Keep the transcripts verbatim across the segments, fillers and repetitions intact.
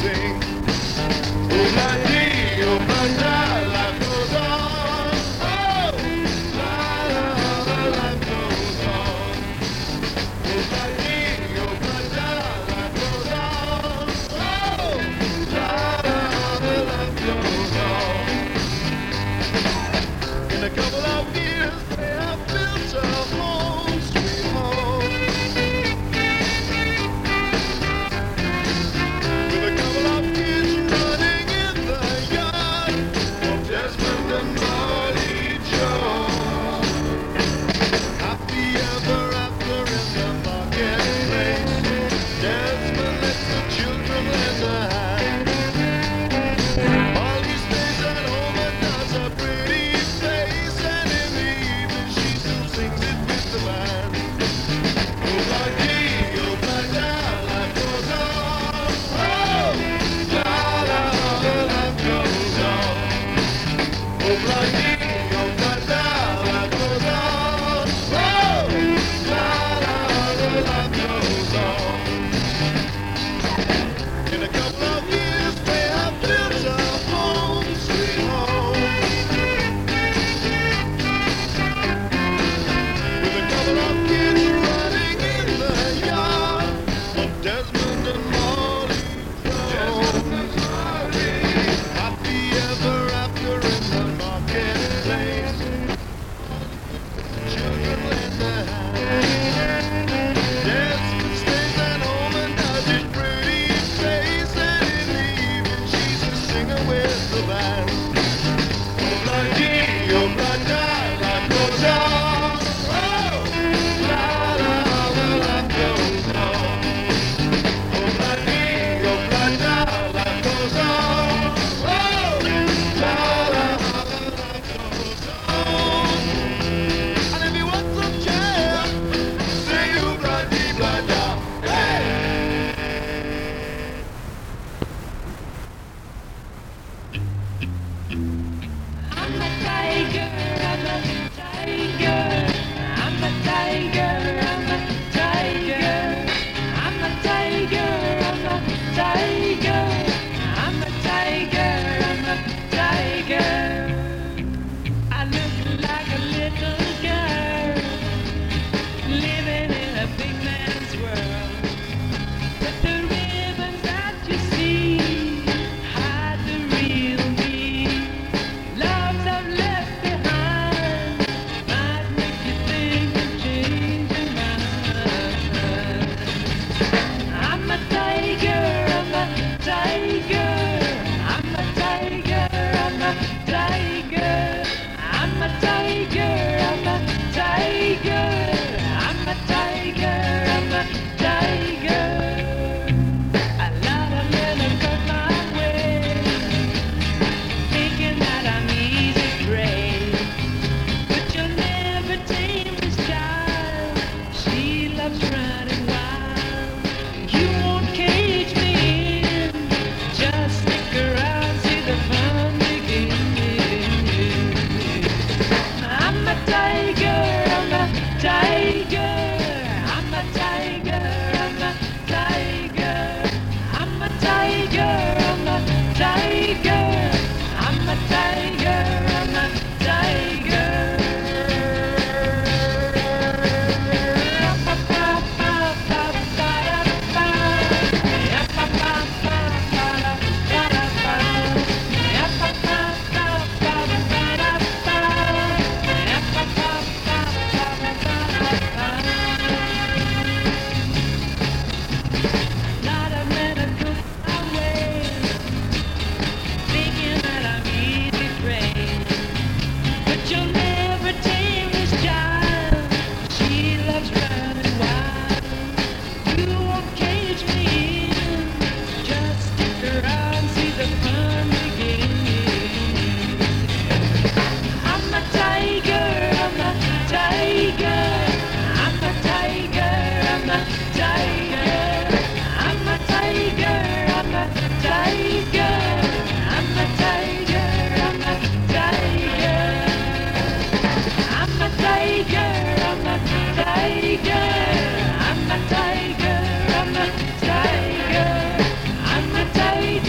I'm a tiger,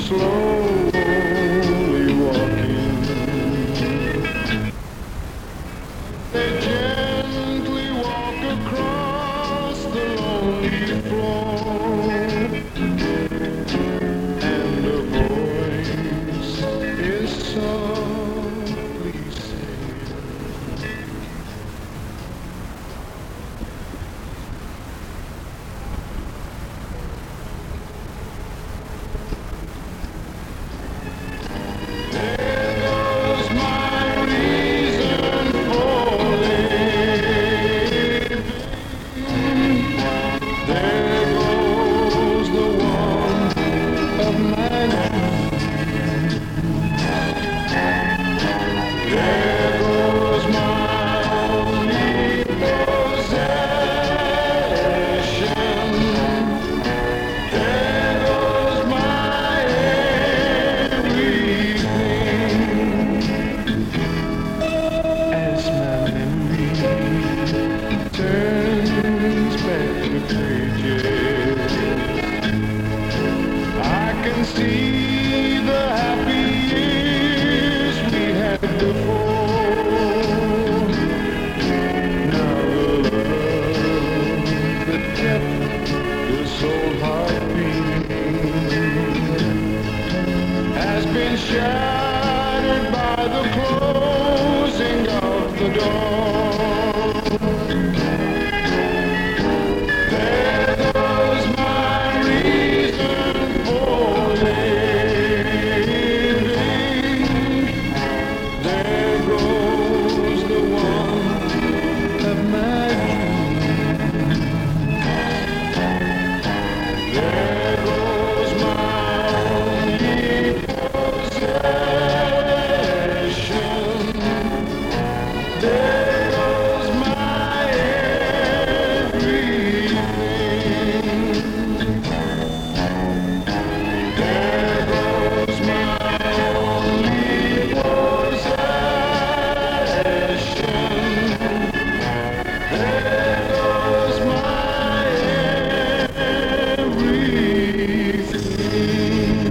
slowly walking. They gently walk across the lonely floor, and a voice is softly saying, there goes my reason for living. There goes the one of my dreams. There goes my only possession. There goes my everything. As my memory turns back the pages, I can see the happy years we had before. Now the love that kept this old heart beating has been shattered by the closing of the door. There goes my reason for living. There goes the one of my dreams. There goes my only possession. There goes my everything. There goes my only possession. There goes my everything.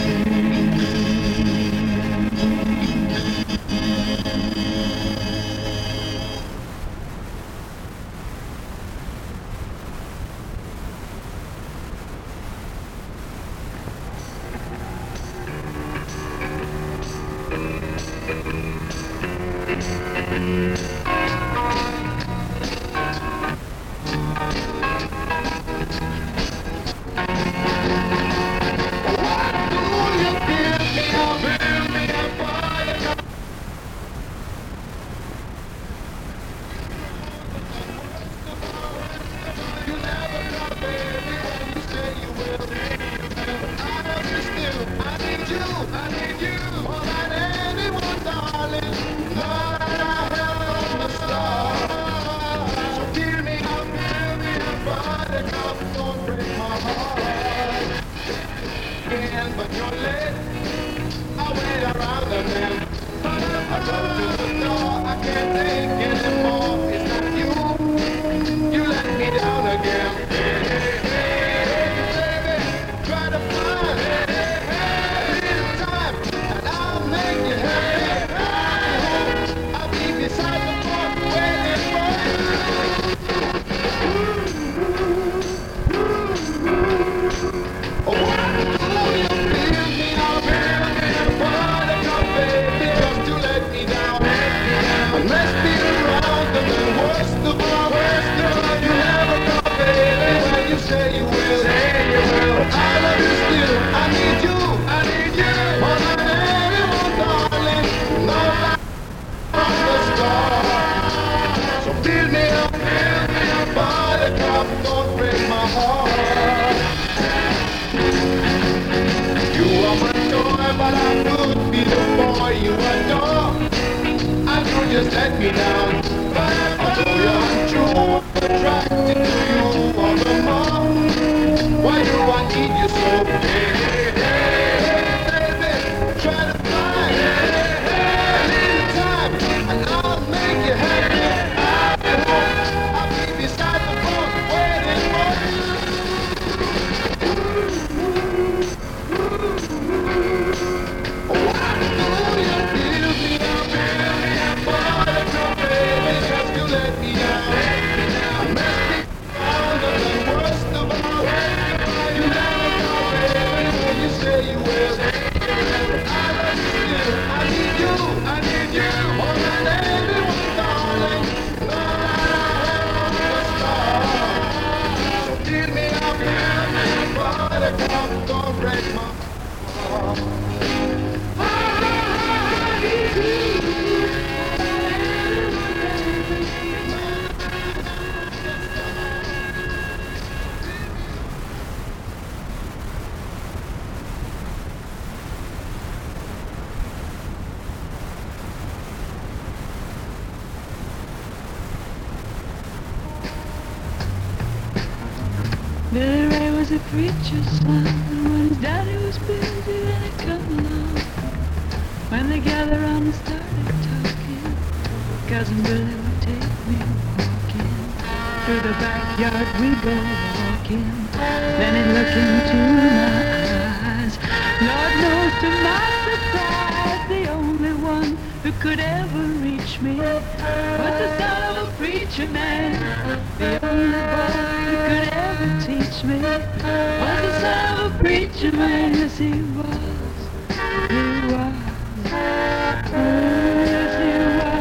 But you're late, I wait around the bend. I go to the door, I can't take anymore. It's not you, you let me down again. Hey, hey, hey, baby, try to find a little time, and I'll make you happy. I'll be beside the porch waiting for you. Oh, say you will, say you will. I love you still, I need you, I need you. More than anyone, darling, no light from the start. So fill me up, fill me up, buttercup, don't break my heart. You are my toy, but I could be the boy you adore. I could just let me down, but although you're untrue, attracted to you all the more. Why do I need you so? Hey, hey, hey, baby, try to find a little time, and I'll make you happy. I hope I'll be beside the phone waiting for you. was a preacher's son, and when his daddy was busy, then he come along. When they gathered around and started talking, Cousin Billy would take me walking. Through the backyard we'd go walking, then he'd look into my eyes. Lord knows to my surprise, the only one who could ever reach me was the son of a preacher man. The only boy who could ever teach me was the son of a preacher man. Yes, he was, he was, oh, yes, he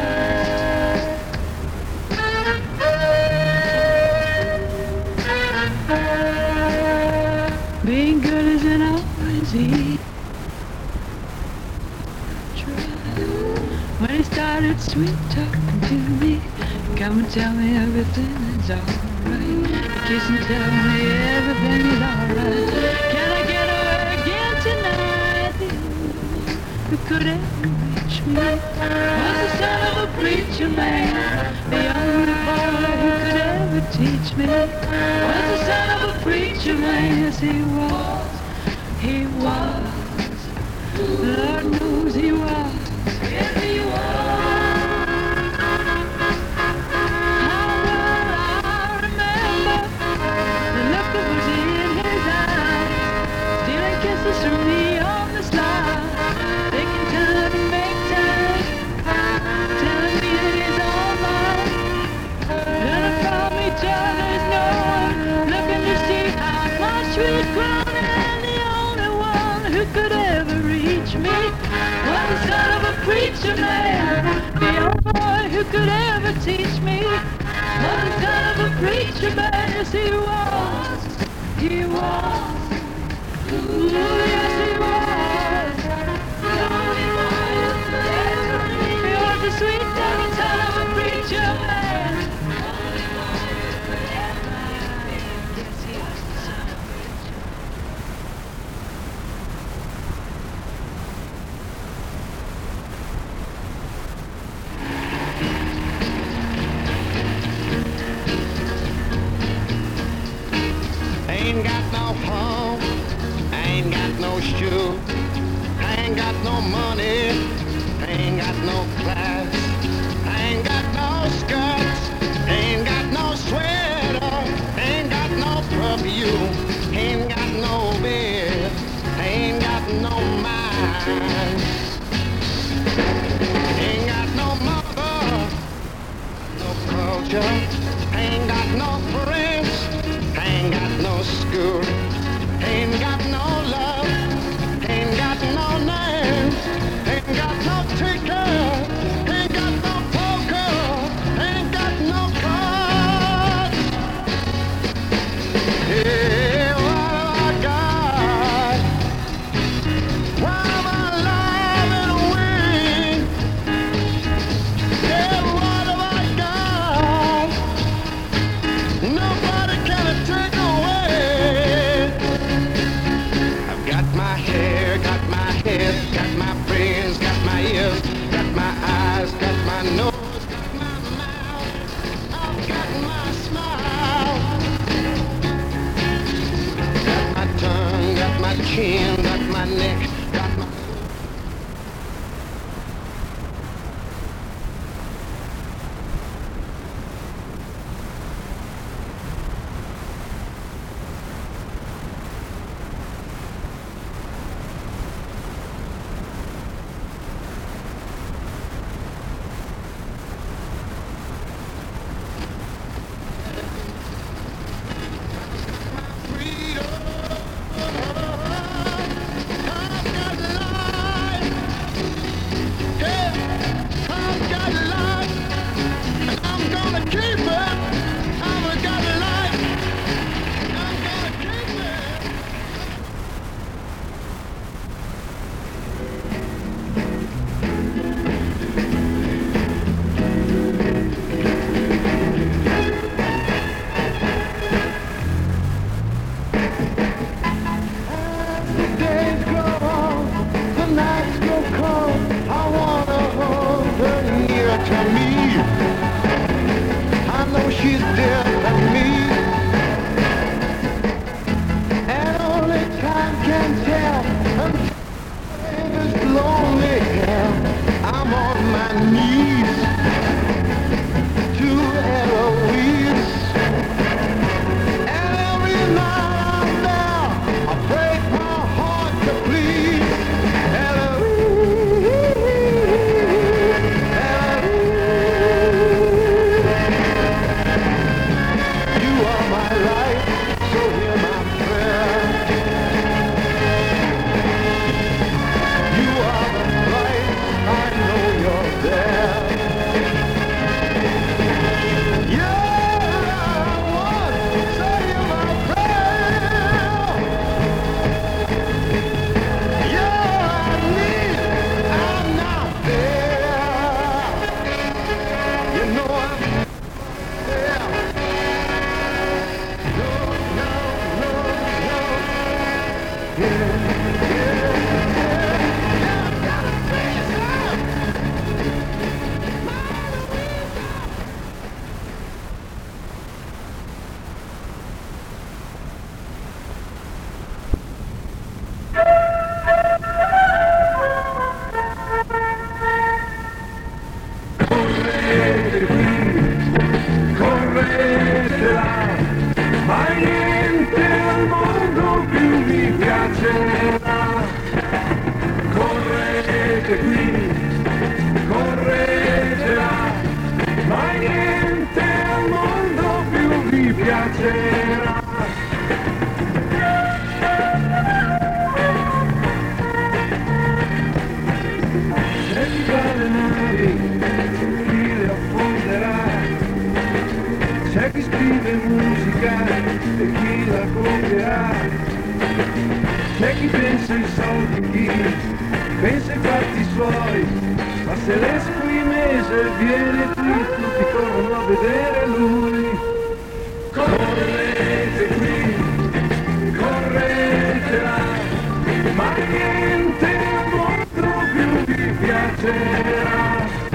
was. Being good isn't always easy. When he started sweet talking to me, come and tell me everything is alright. Kiss and tell me everything is alright. Can I get away again tonight? The only one who could ever reach me was the son of a preacher man. The only boy who could ever teach me was the son of a preacher man. Yes, he was, he was, Lord knows he was. Yes, he was. How well I remember the look that was in his eyes, stealing kisses from me on the slide, taking time to make time, telling me that he's all mine. Then from each other's knowing, looking to see how much we'd grown, and the only one who could ever reach me was the son of a preacher man. The only boy who could ever teach me was the son of a preacher man. Yes, he was, he was, ooh, yes, he was. He was the sweet talking son of a preacher man. Yes, he was the son of a preacher man. Ain't got no home, ain't got no shoe, ain't got no money, ain't got no class, ain't got no skirts, ain't got no sweater, ain't got no perfume, ain't got no bed, ain't got no mind, ain't got no mother, no culture, ain't got no friends, ain't got no school, ain't got no love, ain't got no name, ain't got no ticket, ain't got no poker, ain't got no cards. Yeah, what have I got? Why am I alive and awake? Yeah, what have I got? Nobody can take away. I've got my hair, got my head, got my brains, got my ears, got my eyes, got my nose, got my mouth, I've got my smile. Got my tongue, got my chin, got my neck, got my... freedom. chi la copierà. C'è chi pensa ai soldi, chi pensa ai fatti suoi, ma se l'esquimese viene qui tutti corrono a vedere lui. Correte qui, correte là, ma niente al mondo più vi piacerà.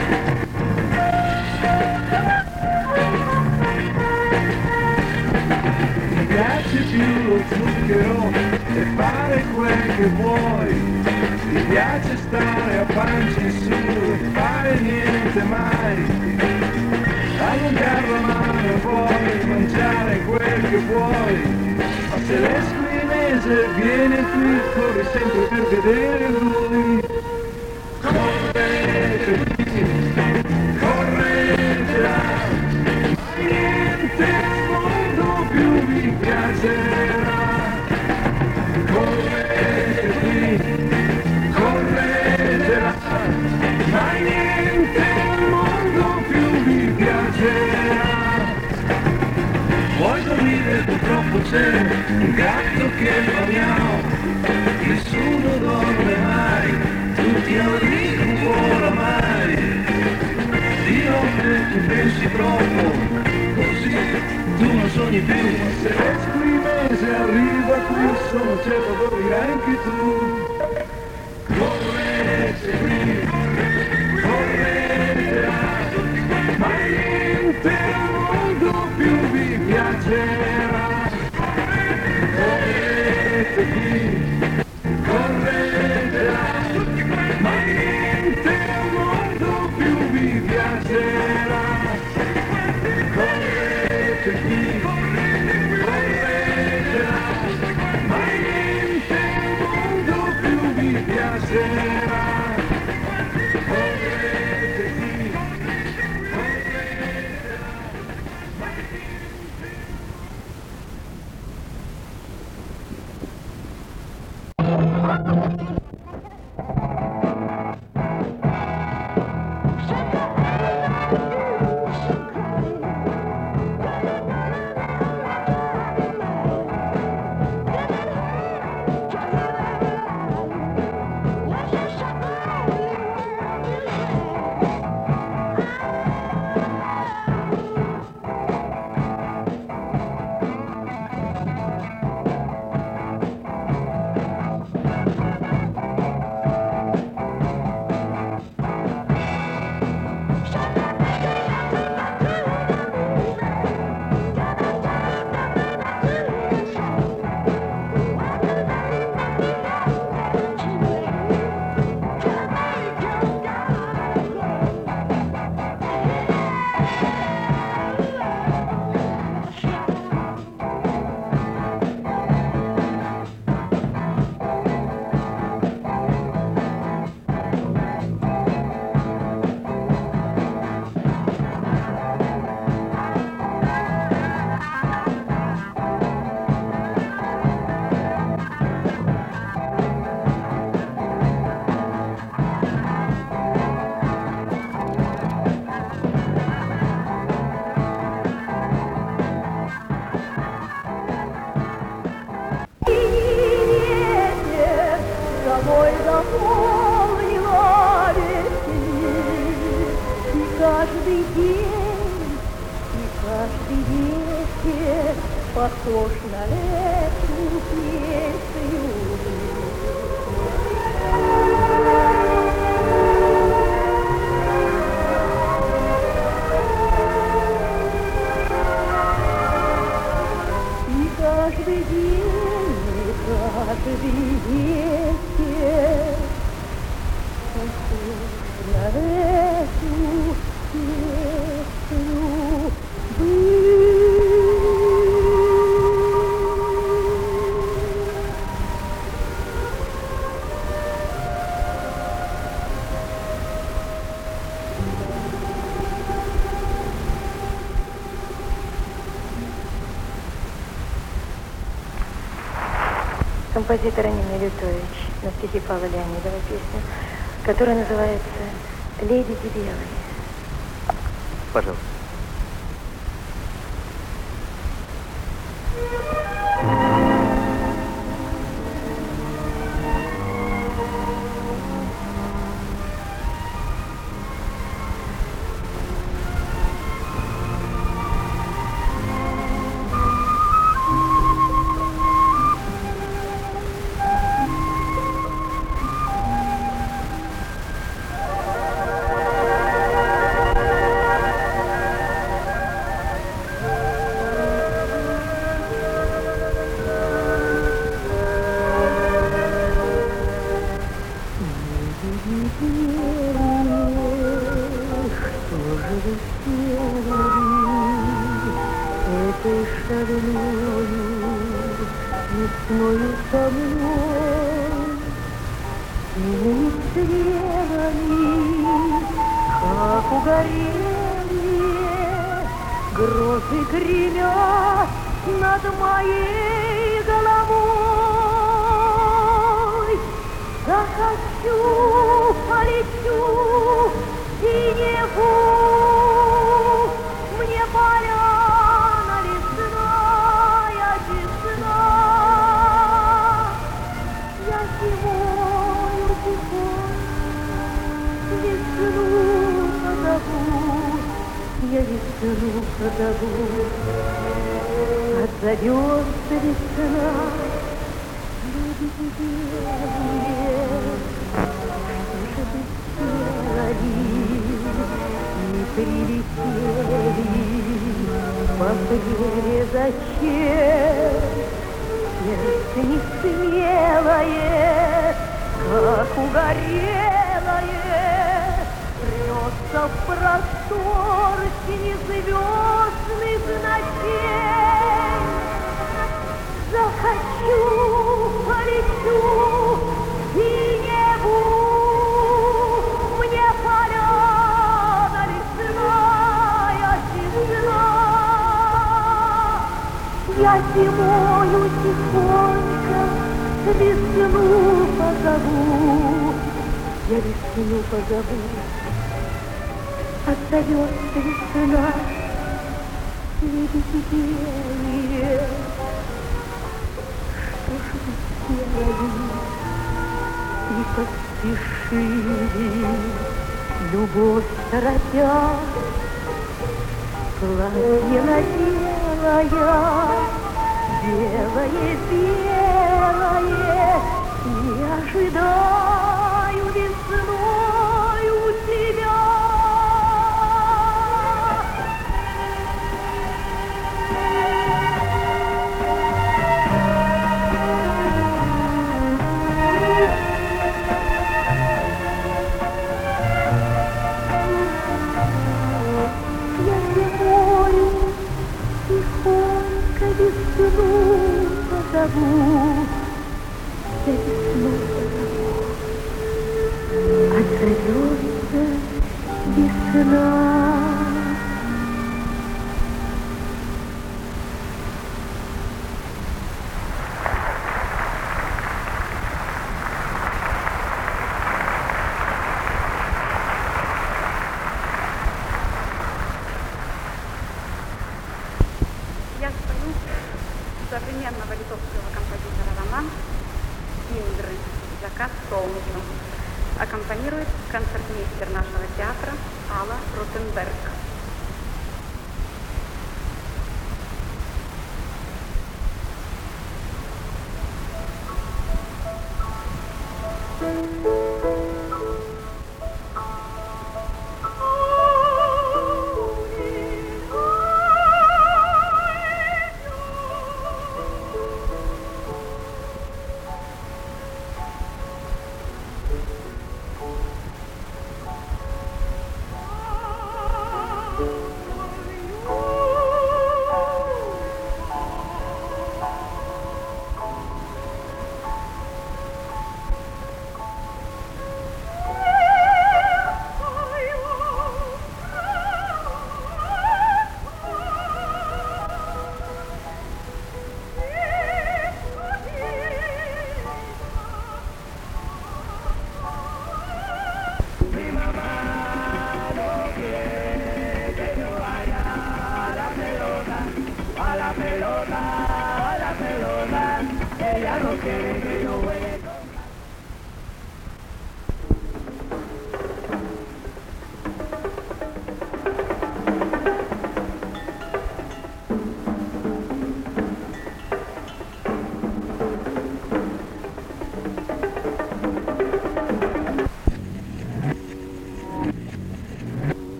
Mi piace più lo zucchero e fare quel che vuoi, ti piace stare a pancia in su e fare niente mai, allungare la mano e poi mangiare quel che vuoi, ma se l'esquimese viene qui corri sempre per vedere lui. Correte qui, correte là, ma niente al mondo più vi piacerà. Correte qui, correte là, ma niente al mondo più vi piacerà. Vuoi dormire? Purtroppo c'è un gatto che fa miau, nessuno dorme mai, tutti al ritmo oramai. Di notte tu pensi troppo, così tu non sogni più, ma se l'esquimese arriva qui sono certo dormirai anche tu. Correte qui, correte là, ma niente al mondo più vi piacerà. Correte qui, correte là, ma niente al mondo più vi piacerà. Correte qui, correte là, ma niente al mondo più vi piacerà. Correte qui, correte là, ma niente. Тобой заполнила весенний, и каждый день, и каждый вечер похож на эту песню. И каждый день, и каждый вечер похож на эту песню. Композитор Нина Лютович на стихи Павла Леонидова песню, которая называется «Лебеди белые». Пожалуйста. Что же вы сделали этой шальною, весною со мной? Синими стрелами, как угорели, грозы гремят над моей головой. Захочу, полечу в синеву, мне поляна лесная весна. Я зимою тихонько весну позову, я весну позову. Отзовется весна, лебеди белые, что же вы сделали, не прилетели, посмотрели зачем? Сердце не смелое, как угорелое, рвется в простор сине звездных ночей. Захочу, полечу в синеву, мне поляна лесная весна. Я зимою тихонько весну позову, я весну позову. Отзовется весна, лебеди белые, что ж вы сделали и поспешили, любовь торопя, платье надела я, белое, белое, не ожидаю весной у тебя. Весну позову, я весну позову, отзовется весна. Я спою современного литовского композитора роман «Индры. Закат солнца». Аккомпанирует концертмейстер нашего театра Алла Ротенберг.